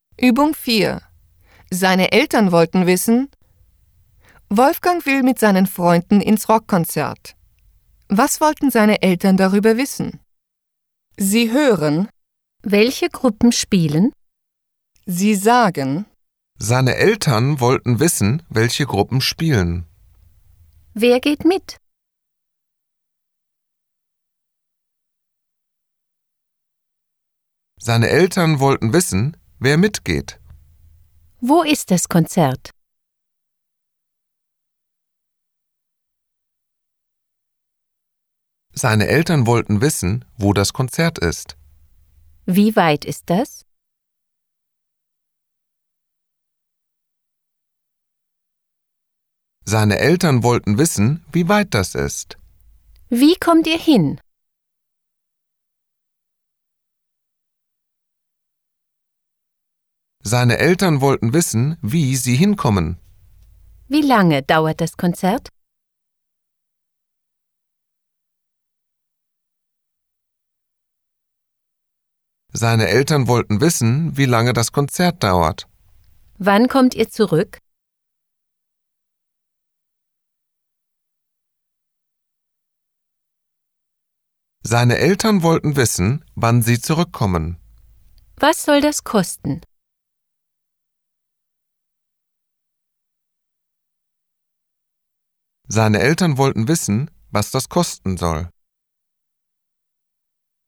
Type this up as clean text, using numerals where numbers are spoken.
Übung 4. Seine Eltern wollten wissen: Wolfgang will mit seinen Freunden ins Rockkonzert. Was wollten seine Eltern darüber wissen? Sie hören: Welche Gruppen spielen? Sie sagen: Seine Eltern wollten wissen, welche Gruppen spielen. Wer geht mit? Seine Eltern wollten wissen, wer mitgeht. Wo ist das Konzert? Seine Eltern wollten wissen, wo das Konzert ist. Wie weit ist das? Seine Eltern wollten wissen, wie weit das ist. Wie kommt ihr hin? Seine Eltern wollten wissen, wie sie hinkommen. Wie lange dauert das Konzert? Seine Eltern wollten wissen, wie lange das Konzert dauert. Wann kommt ihr zurück? Seine Eltern wollten wissen, wann sie zurückkommen. Was soll das kosten? Seine Eltern wollten wissen, was das kosten soll.